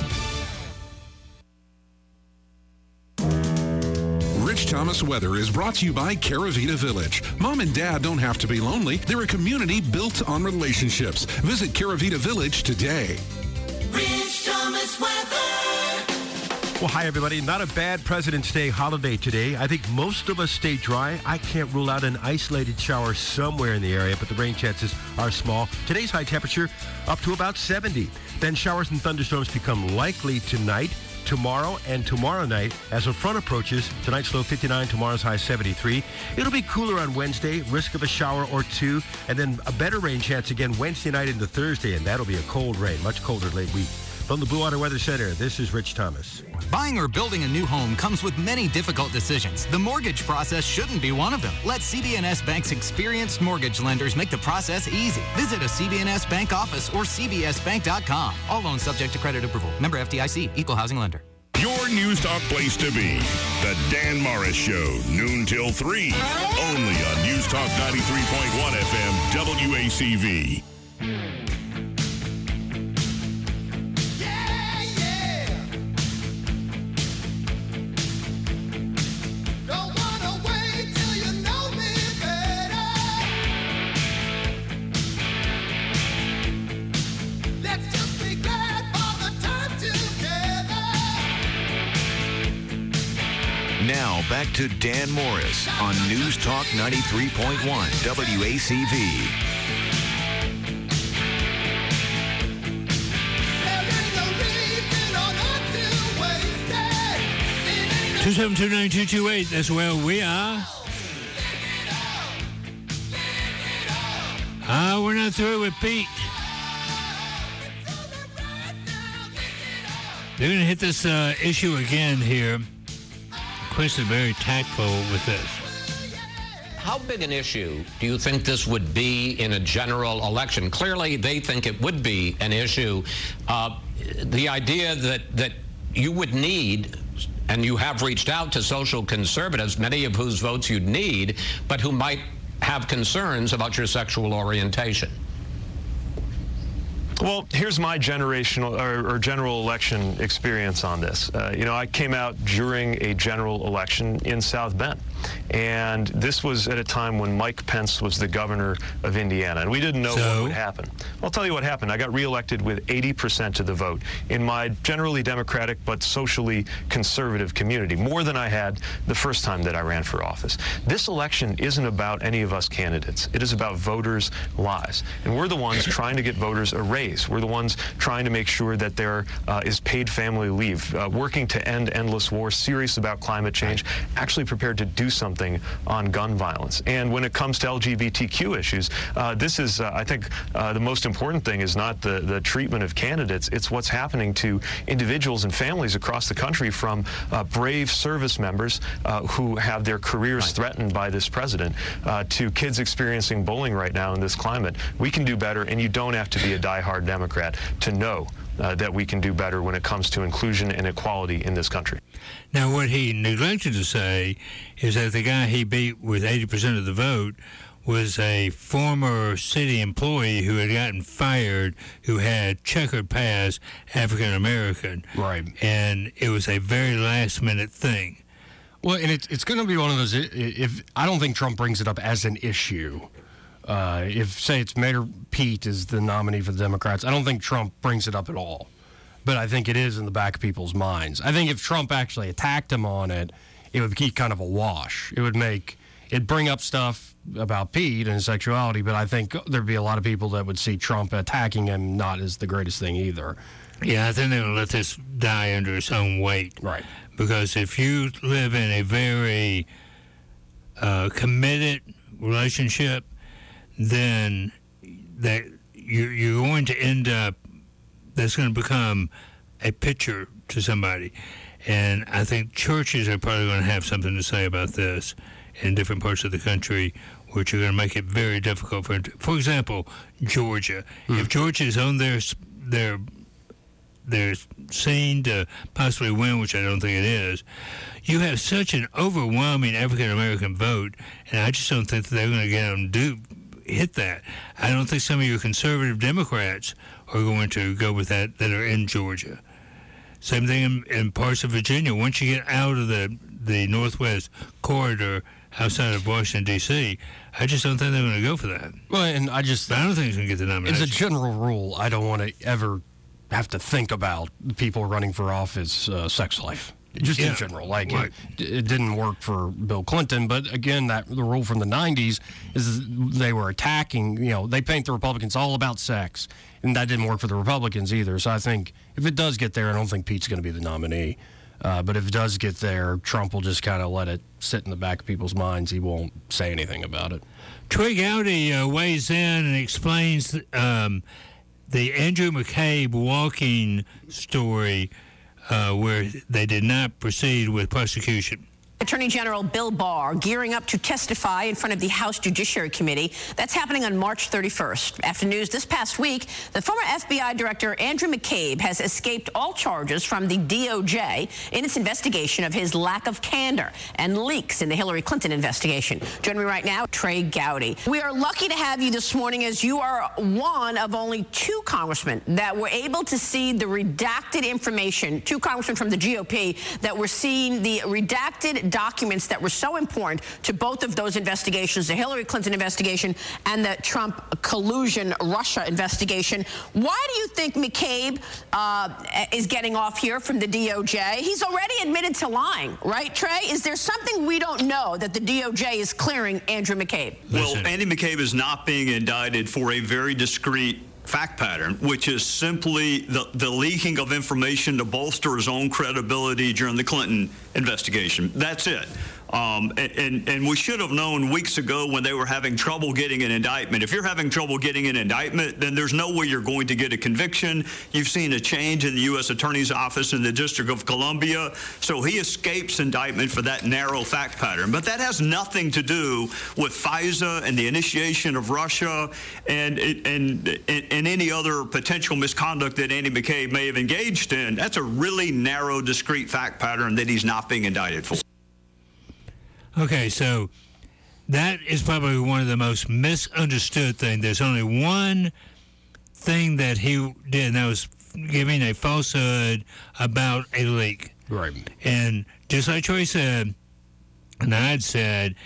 Rich Thomas Weather is brought to you by Caravita Village. Mom and Dad don't have to be lonely. They're a community built on relationships. Visit Caravita Village today. Rich Thomas Weather. Well, hi, everybody. Not a bad President's Day holiday today. I think most of us stay dry. I can't rule out an isolated shower somewhere in the area, but the rain chances are small. Today's high temperature up to about seventy. Then showers and thunderstorms become likely tonight, tomorrow, and tomorrow night as a front approaches. Tonight's low fifty-nine, tomorrow's high seventy-three. It'll be cooler on Wednesday, risk of a shower or two, and then a better rain chance again Wednesday night into Thursday, and that'll be a cold rain, much colder late week. From the Blue Water Weather Center, this is Rich Thomas. Buying or building a new home comes with many difficult decisions. The mortgage process shouldn't be one of them. Let C B N S Bank's experienced mortgage lenders make the process easy. Visit a C B N S Bank office or c b s bank dot com. All loans subject to credit approval. Member F D I C, Equal Housing Lender. Your News Talk place to be. The Dan Morris Show, noon till three. Only on News Talk ninety-three point one F M, W A C V. Now, back to Dan Morris on News Talk ninety-three point one W A C V. two seven two nine two two eight, that's where we are. Uh, we're not through with Pete. They're going to hit this uh, issue again here. Chris is very tactful with this. How big an issue do you think this would be in a general election? Clearly, they think it would be an issue. Uh, the idea that, that you would need, and you have reached out to social conservatives, many of whose votes you'd need, but who might have concerns about your sexual orientation. Well, here's my generational or, or general election experience on this. Uh, you know, I came out during a general election in South Bend, and this was at a time when Mike Pence was the governor of Indiana, and we didn't know so? what would happen. I'll tell you what happened. I got reelected with eighty percent of the vote in my generally Democratic but socially conservative community, more than I had the first time that I ran for office. This election isn't about any of us candidates. It is about voters' lives, and we're the ones trying to get voters a raise. We're the ones trying to make sure that there uh, is paid family leave, uh, working to end endless war, serious about climate change, actually prepared to do something on gun violence. And when it comes to L G B T Q issues, uh, this is, uh, I think, uh, the most important thing is not the, the treatment of candidates. It's what's happening to individuals and families across the country, from uh, brave service members uh, who have their careers threatened by this president uh, to kids experiencing bullying right now in this climate. We can do better, and you don't have to be a diehard Democrat to know uh, that we can do better when it comes to inclusion and equality in this country. Now, what he neglected to say is that the guy he beat with eighty percent of the vote was a former city employee who had gotten fired, who had checkered past, African American. Right. And it was a very last minute thing. Well, and it's, it's going to be one of those, if I don't think Trump brings it up as an issue. Uh, if, say, it's Mayor Pete is the nominee for the Democrats, I don't think Trump brings it up at all. But I think it is in the back of people's minds. I think if Trump actually attacked him on it, it would be kind of a wash. It would make, it'd bring up stuff about Pete and his sexuality, but I think there'd be a lot of people that would see Trump attacking him not as the greatest thing either. Yeah, I think they're going to let this die under its own weight. Right. Because if you live in a very uh, committed relationship, then that you're, you're going to end up, that's going to become a picture to somebody. And I think churches are probably going to have something to say about this in different parts of the country, which are going to make it very difficult for, for example, Georgia. Mm. If Georgia is on their, their, their scene to possibly win, which I don't think it is, you have such an overwhelming African-American vote, and I just don't think that they're going to get them to do hit that. I don't think some of your conservative Democrats are going to go with that that are in Georgia. Same thing in, in parts of Virginia. Once you get out of the, the Northwest corridor outside of Washington, D C, I just don't think they're going to go for that. Well, and I just... But I don't think he's going to get the nomination. As a general rule, I don't want to ever have to think about people running for office uh, sex life. Just yeah. in general, like right. it, it didn't work for Bill Clinton, but again, that the rule from the nineties is they were attacking. You know, they paint the Republicans all about sex, and that didn't work for the Republicans either. So I think if it does get there, I don't think Pete's going to be the nominee. Uh, but if it does get there, Trump will just kind of let it sit in the back of people's minds. He won't say anything about it. Trey Gowdy uh, weighs in and explains um, the Andrew McCabe walking story. Uh, where they did not proceed with prosecution. Attorney General Bill Barr gearing up to testify in front of the House Judiciary Committee. That's happening on March thirty-first. After news this past week, the former F B I Director Andrew McCabe has escaped all charges from the D O J in its investigation of his lack of candor and leaks in the Hillary Clinton investigation. Joining me right now, Trey Gowdy. We are lucky to have you this morning, as you are one of only two congressmen that were able to see the redacted information, two congressmen from the G O P that were seeing the redacted documents that were so important to both of those investigations, the Hillary Clinton investigation and the Trump collusion Russia investigation. Why do you think McCabe uh, is getting off here from the D O J? He's already admitted to lying, right, Trey? Is there something we don't know that the D O J is clearing Andrew McCabe? Well, Andy McCabe is not being indicted for a very discreet fact pattern, which is simply the, the leaking of information to bolster his own credibility during the Clinton investigation. That's it. Um, and, and, and we should have known weeks ago when they were having trouble getting an indictment. If you're having trouble getting an indictment, then there's no way you're going to get a conviction. You've seen a change in the U S Attorney's Office in the District of Columbia. So he escapes indictment for that narrow fact pattern. But that has nothing to do with FISA and the initiation of Russia and, and, and, and any other potential misconduct that Andy McCabe may have engaged in. That's a really narrow, discrete fact pattern that he's not being indicted for. Okay, so that is probably one of the most misunderstood things. There's only one thing that he did, and that was giving a falsehood about a leak. Right. And just like Troy said, and I had said,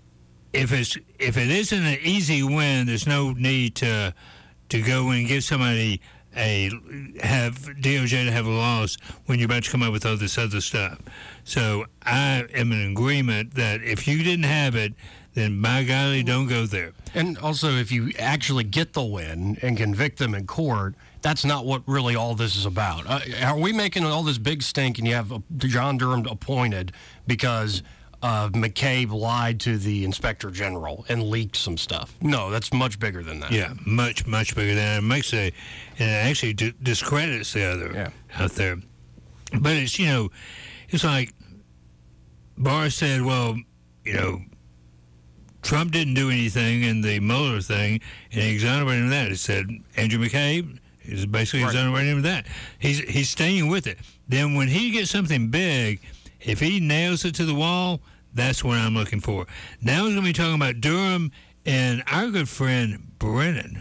if it's if it isn't an easy win, there's no need to to go and give somebody a have D O J to have a loss when you're about to come up with all this other stuff. So I am in agreement that if you didn't have it, then by golly, don't go there. And also, if you actually get the win and convict them in court, that's not what really all this is about. Uh, are we making all this big stink and you have John Durham appointed because uh, McCabe lied to the inspector general and leaked some stuff? No, that's much bigger than that. Yeah, much, much bigger than that. It makes a, and it actually d- discredits the other yeah. out there. But it's, you know, it's like Barr said, well, you know, Trump didn't do anything in the Mueller thing, and he exonerated him of that. It said Andrew McCabe is basically right. exonerating him of that. He's he's staying with it. Then when he gets something big, if he nails it to the wall, that's what I'm looking for. Now we're going to be talking about Durham and our good friend Brennan.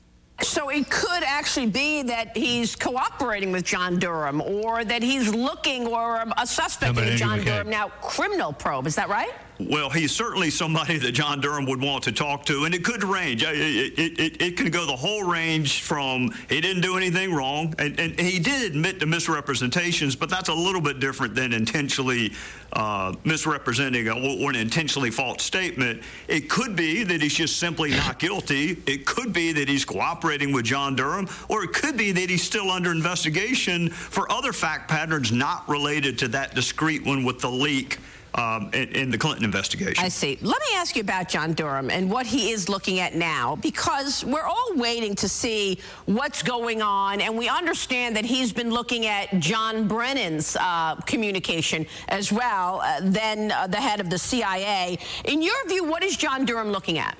So it could actually be that he's cooperating with John Durham, or that he's looking, or a suspect in John Durham. Now, criminal probe, is that right? Well, he's certainly somebody that John Durham would want to talk to, and it could range. It, it, it, it can go the whole range from he didn't do anything wrong, and, and he did admit to misrepresentations, but that's a little bit different than intentionally uh, misrepresenting a, or an intentionally false statement. It could be that he's just simply not guilty. It could be that he's cooperating with John Durham, or it could be that he's still under investigation for other fact patterns not related to that discrete one with the leak. Um, in, in the Clinton investigation. I see. Let me ask you about John Durham and what he is looking at now, because we're all waiting to see what's going on, and we understand that he's been looking at John Brennan's uh, communication as well, uh, then uh, the head of the C I A. In your view, what is John Durham looking at?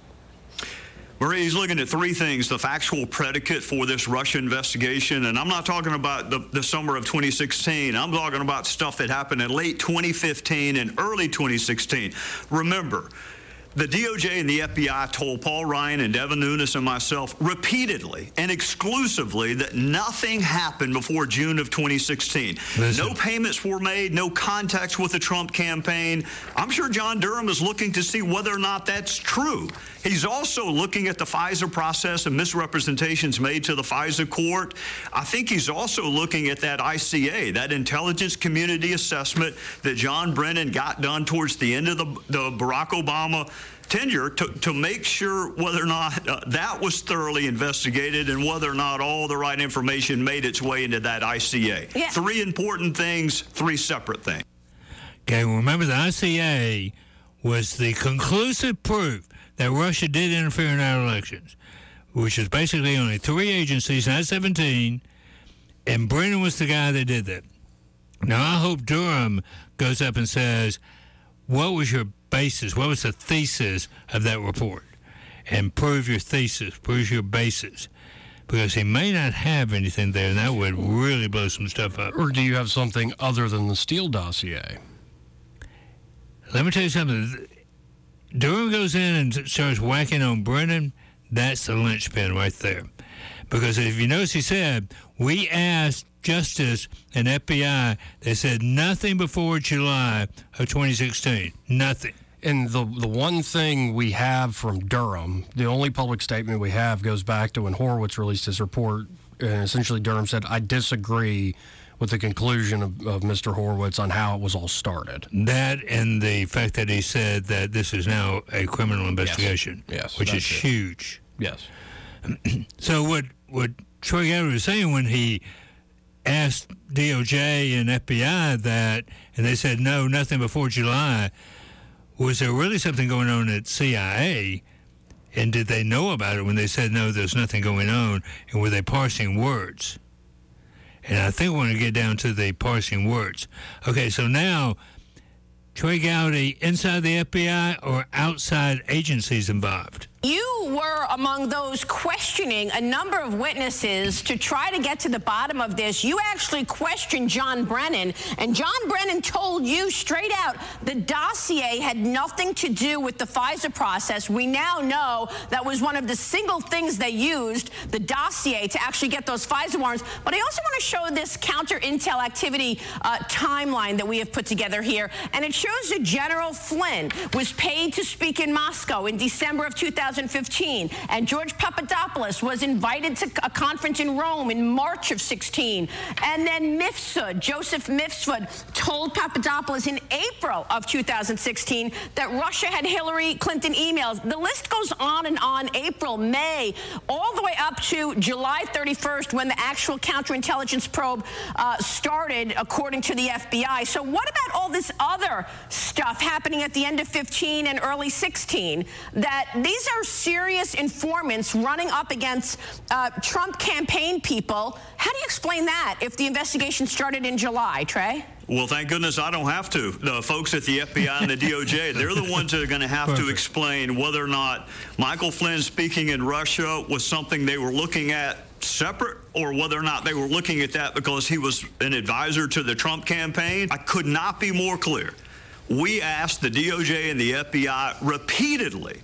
Marie, he's looking at three things: the factual predicate for this Russia investigation, and I'm not talking about the, the summer of twenty sixteen. I'm talking about stuff that happened in late twenty fifteen and early twenty sixteen. Remember, the D O J and the F B I told Paul Ryan and Devin Nunes and myself repeatedly and exclusively that nothing happened before June of twenty sixteen. Listen. No payments were made, no contacts with the Trump campaign. I'm sure John Durham is looking to see whether or not that's true. He's also looking at the FISA process and misrepresentations made to the FISA court. I think he's also looking at that I C A, that intelligence community assessment that John Brennan got done towards the end of the, the Barack Obama tenure to, to make sure whether or not uh, that was thoroughly investigated and whether or not all the right information made its way into that I C A. Yeah. Three important things, three separate things. Okay, well, remember the I C A was the conclusive proof that Russia did interfere in our elections, which is basically only three agencies, not seventeen, and Brennan was the guy that did that. Now, I hope Durham goes up and says, what was your basis, what was the thesis of that report? And prove your thesis, prove your basis. Because he may not have anything there, and that would really blow some stuff up. Or do you have something other than the Steele dossier? Let me tell you something. Durham goes in and starts whacking on Brennan. That's the linchpin right there. Because if you notice, he said, we asked Justice and F B I, they said nothing before July of twenty sixteen. Nothing. And the the one thing we have from Durham, the only public statement we have goes back to when Horowitz released his report. And essentially, Durham said, I disagree with the conclusion of, of Mister Horowitz on how it was all started. That and the fact that he said that this is now a criminal investigation, yes, yes, which is it. huge. Yes. So what what Troy Gallagher was saying when he asked D O J and F B I that, and they said no, nothing before July. Was there really something going on at C I A? And did they know about it when they said no, there's nothing going on? And were they parsing words? And I think we're going to get down to the parsing words. Okay, so now, Trey Gowdy, inside the F B I or outside agencies involved? You were among those questioning a number of witnesses to try to get to the bottom of this. You actually questioned John Brennan, and John Brennan told you straight out the dossier had nothing to do with the FISA process. We now know that was one of the single things they used, the dossier, to actually get those FISA warrants. But I also want to show this counter-intel activity uh, timeline that we have put together here, and it shows that General Flynn was paid to speak in Moscow in December of two thousand fifteen, and George Papadopoulos was invited to a conference in Rome in March of sixteen. And then Mifsud, Joseph Mifsud, told Papadopoulos in April of two thousand sixteen that Russia had Hillary Clinton emails. The list goes on and on, April, May, all the way up to July thirty-first, when the actual counterintelligence probe uh, started, according to the F B I. So what about all this other stuff happening at the end of fifteen and early sixteen? That these are serious informants running up against uh, Trump campaign people. How do you explain that if the investigation started in July, Trey? Well, thank goodness I don't have to. The folks at the F B I and the D O J, they're the ones that are going to have Perfect. to explain whether or not Michael Flynn speaking in Russia was something they were looking at separate, or whether or not they were looking at that because he was an advisor to the Trump campaign. I could not be more clear. We asked the D O J and the F B I repeatedly,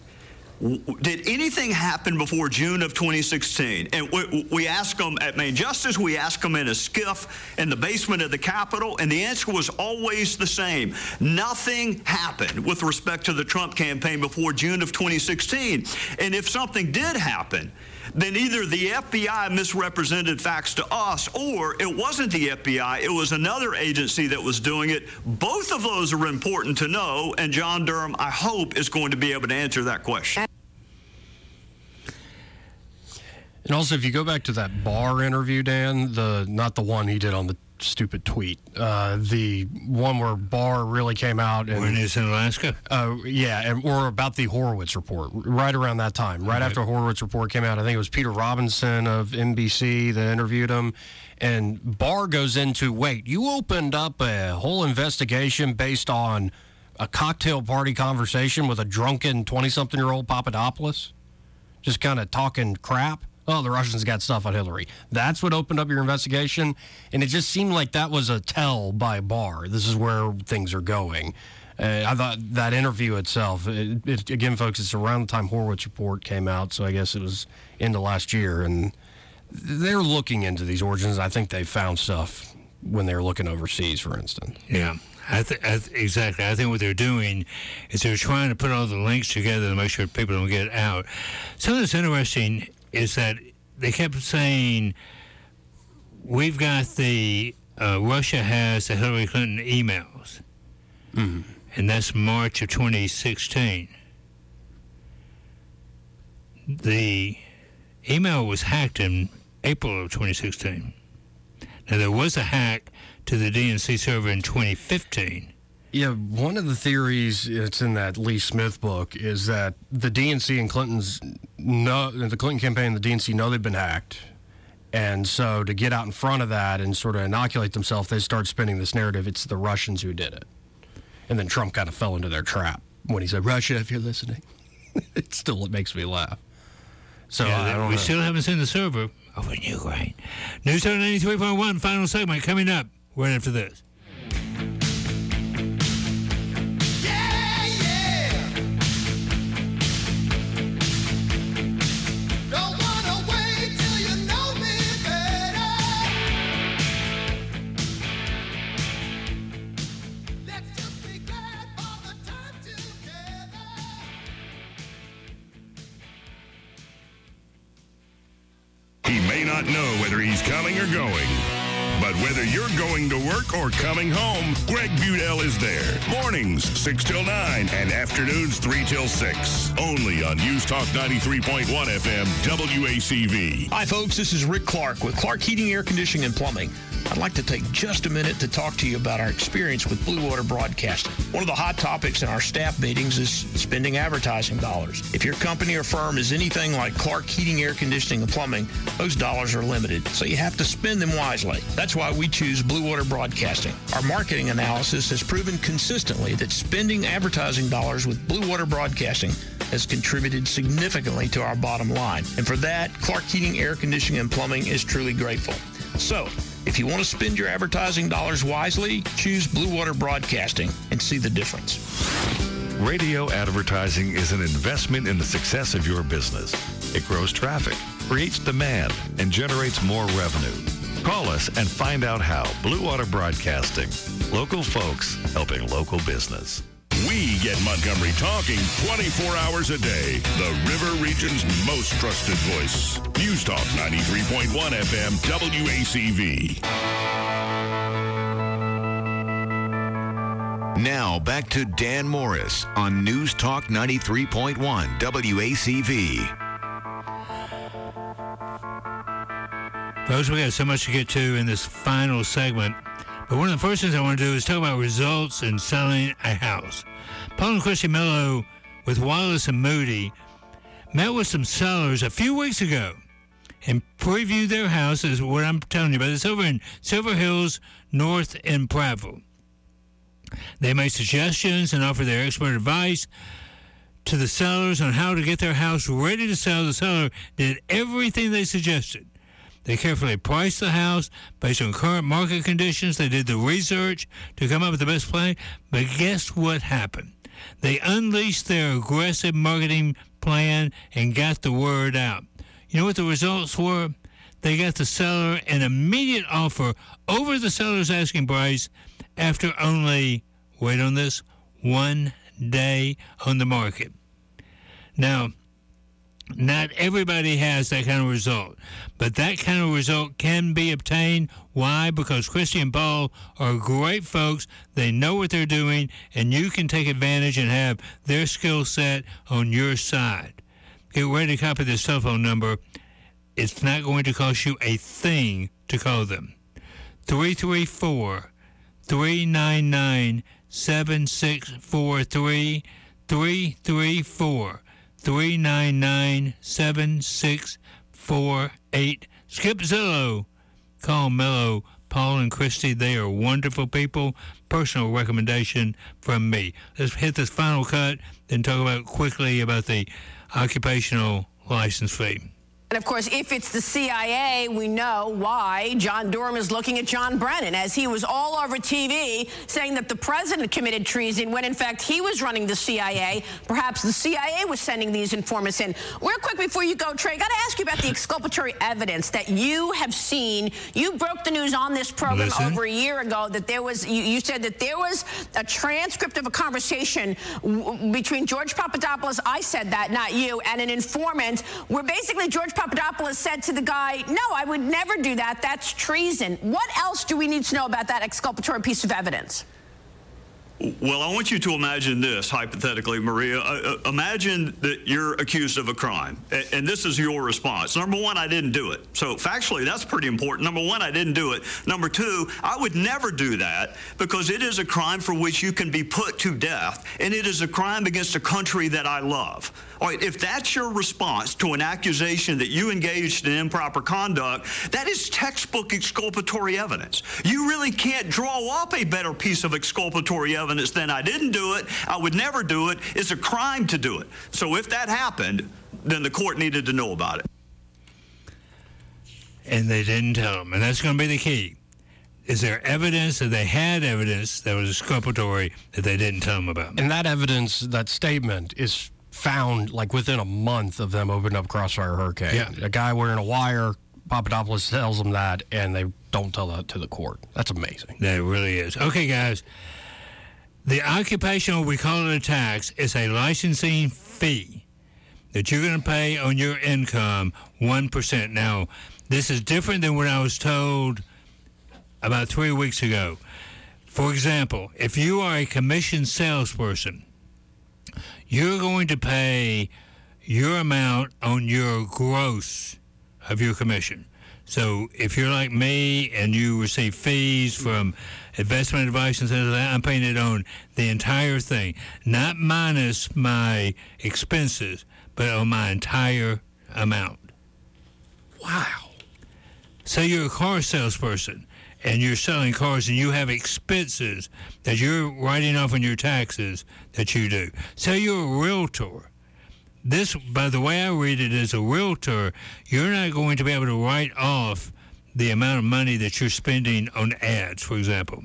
did anything happen before June of twenty sixteen? And we, we asked them at Main Justice, we asked them in a skiff in the basement of the Capitol, and the answer was always the same. Nothing happened with respect to the Trump campaign before June of twenty sixteen. And if something did happen, then either the F B I misrepresented facts to us, or it wasn't the F B I, it was another agency that was doing it. Both of those are important to know, and John Durham, I hope, is going to be able to answer that question. And also, if you go back to that Barr interview, Dan, the not the one he did on the stupid tweet, uh, the one where Barr really came out and when he's in Alaska, uh, yeah, and or about the Horowitz report, right around that time, right, right after Horowitz report came out. I think it was Peter Robinson of N B C that interviewed him, and Barr goes into, wait, you opened up a whole investigation based on a cocktail party conversation with a drunken twenty-something-year-old Papadopoulos, just kind of talking crap. Oh, the Russians got stuff on Hillary. That's what opened up your investigation, and it just seemed like that was a tell by Barr. This is where things are going. Uh, I thought that interview itself, it, it, again, folks, it's around the time Horowitz report came out, so I guess it was into last year, and they're looking into these origins. I think they found stuff when they were looking overseas, for instance. Yeah. I th- I th- exactly. I think what they're doing is they're trying to put all the links together to make sure people don't get out. Something that's interesting is that they kept saying, we've got the, uh, Russia has the Hillary Clinton emails. Mm-hmm. And that's March of twenty sixteen. The email was hacked in April of twenty sixteen. Now, there was a hack to the D N C server in twenty fifteen. Yeah, one of the theories, it's in that Lee Smith book, is that the D N C and Clinton's know, the Clinton campaign and the D N C know they've been hacked. And so to get out in front of that and sort of inoculate themselves, they start spinning this narrative, it's the Russians who did it. And then Trump kind of fell into their trap when he said, Russia, if you're listening. It still it makes me laugh. So yeah, I don't we know. still haven't seen the server over in Ukraine. News Talk ninety-three point one, final segment coming up right after this. He may not know whether he's coming or going, but whether you're going to work or coming home, Greg Budell is there. Mornings, six till nine, and afternoons, three till six. Only on News Talk ninety-three point one F M, W A C V. Hi, folks. This is Rick Clark with Clark Heating, Air Conditioning, and Plumbing. I'd like to take just a minute to talk to you about our experience with Blue Water Broadcasting. One of the hot topics in our staff meetings is spending advertising dollars. If your company or firm is anything like Clark Heating, Air Conditioning, and Plumbing, those dollars are limited, so you have to spend them wisely. That's why we choose Blue Water Broadcasting. Our marketing analysis has proven consistently that spending advertising dollars with Blue Water Broadcasting has contributed significantly to our bottom line. And for that, Clark Heating, Air Conditioning, and Plumbing is truly grateful. So, if you want to spend your advertising dollars wisely, choose Blue Water Broadcasting and see the difference. Radio advertising is an investment in the success of your business. It grows traffic, creates demand, and generates more revenue. Call us and find out how. Blue Water Broadcasting. Local folks helping local business. We get Montgomery talking twenty-four hours a day. The River Region's most trusted voice. News Talk ninety-three point one F M W A C V. Now back to Dan Morris on News Talk ninety-three point one W A C V. Folks, we got so much to get to in this final segment. But one of the first things I want to do is talk about results in selling a house. Paul and Christy Mello with Wallace and Moody met with some sellers a few weeks ago and previewed their house, is what I'm telling you about. It's over in Silver Hills, North in Prattville. They made suggestions and offered their expert advice to the sellers on how to get their house ready to sell. The seller did everything they suggested. They carefully priced the house based on current market conditions. They did the research to come up with the best plan. But guess what happened? They unleashed their aggressive marketing plan and got the word out. You know what the results were? They got the seller an immediate offer over the seller's asking price after only, wait on this, one day on the market. Now, not everybody has that kind of result, but that kind of result can be obtained. Why? Because Christy and Paul are great folks. They know what they're doing, and you can take advantage and have their skill set on your side. Get ready to copy this cell phone number. It's not going to cost you a thing to call them. three three four, three nine nine, seven six four three, three three four, three nine nine, seven six four eight. Skip Zillow. Call Mello, Paul, and Christy. They are wonderful people. Personal recommendation from me. Let's hit this final cut, then talk about quickly about the occupational license fee. And, of course, if it's the C I A, we know why John Durham is looking at John Brennan, as he was all over T V saying that the president committed treason when, in fact, he was running the C I A. Perhaps the C I A was sending these informants in. Real quick before you go, Trey, I got to ask you about the exculpatory evidence that you have seen. You broke the news on this program Listen. over a year ago that there was, you, you said that there was a transcript of a conversation w- between George Papadopoulos, I said that, not you, and an informant, where basically George Papadopoulos said to the guy, no, I would never do that. That's treason. What else do we need to know about that exculpatory piece of evidence? Well, I want you to imagine this, hypothetically, Maria. Uh, uh, imagine that you're accused of a crime, and, and this is your response. Number one, I didn't do it. So factually, that's pretty important. Number one, I didn't do it. Number two, I would never do that because it is a crime for which you can be put to death, and it is a crime against a country that I love. All right, if that's your response to an accusation that you engaged in improper conduct, that is textbook exculpatory evidence. You really can't draw up a better piece of exculpatory evidence than I didn't do it, I would never do it. It's a crime to do it. So if that happened, then the court needed to know about it. And they didn't tell them, and that's going to be the key. Is there evidence that they had evidence that was exculpatory that they didn't tell them about? And that evidence, that statement, is found like within a month of them opening up Crossfire Hurricane. Yeah. A guy wearing a wire, Papadopoulos tells them that, and they don't tell that to the court. That's amazing. That really is. Okay, guys. The occupational, we call it a tax, is a licensing fee that you're going to pay on your income, one percent. Now, this is different than what I was told about three weeks ago. For example, if you are a commissioned salesperson, you're going to pay your amount on your gross of your commission. So if you're like me and you receive fees from investment advice and things like that, I'm paying it on the entire thing, not minus my expenses, but on my entire amount. Wow. Say you're a car salesperson and you're selling cars and you have expenses that you're writing off on your taxes that you do. Say you're a realtor. This, by the way I read it, as a realtor, you're not going to be able to write off the amount of money that you're spending on ads, for example.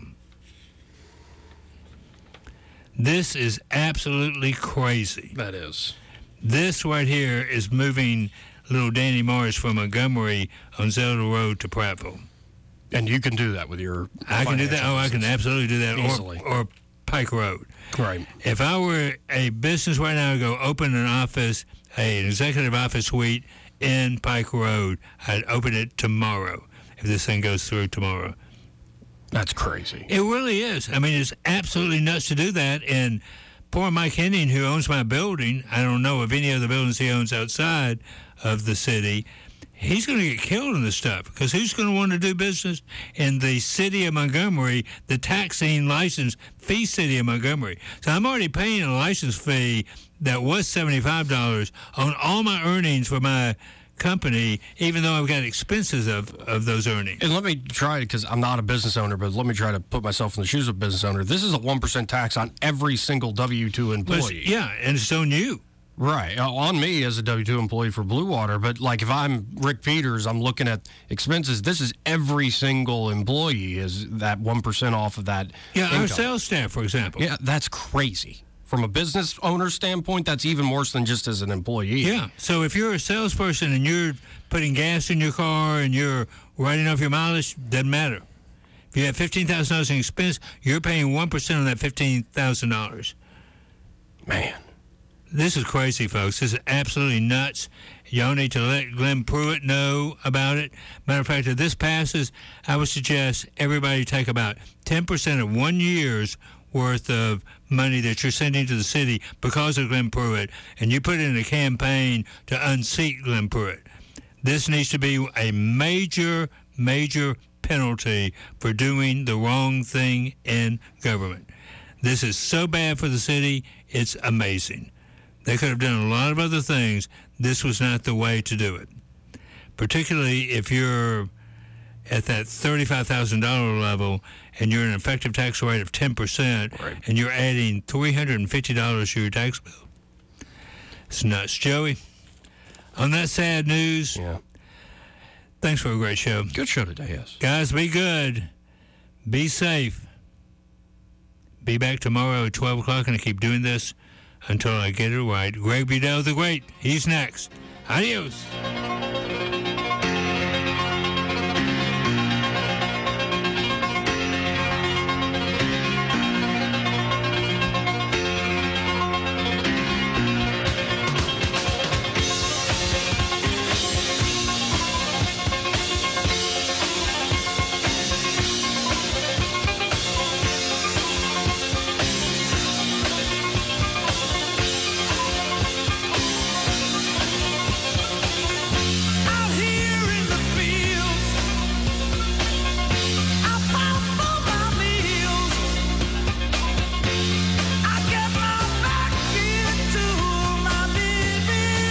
This is absolutely crazy. That is. This right here is moving little Danny Morris from Montgomery on Zelda Road to Prattville. And you can do that with your I can do that. Oh, I can absolutely do that. Easily. Or, or Pike Road. Right. If I were a business right now, I'd go open an office, a, an executive office suite in Pike Road. I'd open it tomorrow if this thing goes through tomorrow. That's crazy. It really is. I mean, it's absolutely nuts to do that. And poor Mike Henning, who owns my building, I don't know of any other buildings he owns outside of the city, he's going to get killed in this stuff because who's going to want to do business in the city of Montgomery, the taxing license fee city of Montgomery? So I'm already paying a license fee that was seventy-five dollars on all my earnings for my company, even though I've got expenses of, of those earnings. And let me try, because I'm not a business owner, but let me try to put myself in the shoes of a business owner. This is a one percent tax on every single W two employee. Yeah, and it's on you. Right, uh, on me as a W two employee for Blue Water, but like if I'm Rick Peters, I'm looking at expenses. This is every single employee is that one percent off of that Yeah, income. our sales staff, for example. Yeah, that's crazy. From a business owner standpoint, that's even worse than just as an employee. Yeah, so if you're a salesperson and you're putting gas in your car and you're writing off your mileage, doesn't matter. If you have fifteen thousand dollars in expense, you're paying one percent on that fifteen thousand dollars. Man. This is crazy, folks. This is absolutely nuts. Y'all need to let Glenn Pruitt know about it. Matter of fact, if this passes, I would suggest everybody take about ten percent of one year's worth of money that you're sending to the city because of Glenn Pruitt, and you put it in a campaign to unseat Glenn Pruitt. This needs to be a major, major penalty for doing the wrong thing in government. This is so bad for the city, it's amazing. They could have done a lot of other things. This was not the way to do it. Particularly if you're at that thirty-five thousand dollars level and you're an effective tax rate of ten percent, right, and you're adding three hundred fifty dollars to your tax bill. It's nuts. Joey, on that sad news, yeah. Thanks for a great show. Good show today, yes. Guys, be good. Be safe. Be back tomorrow at twelve o'clock, and I keep doing this until I get it right. Greg Budell the Great, he's next. Adios.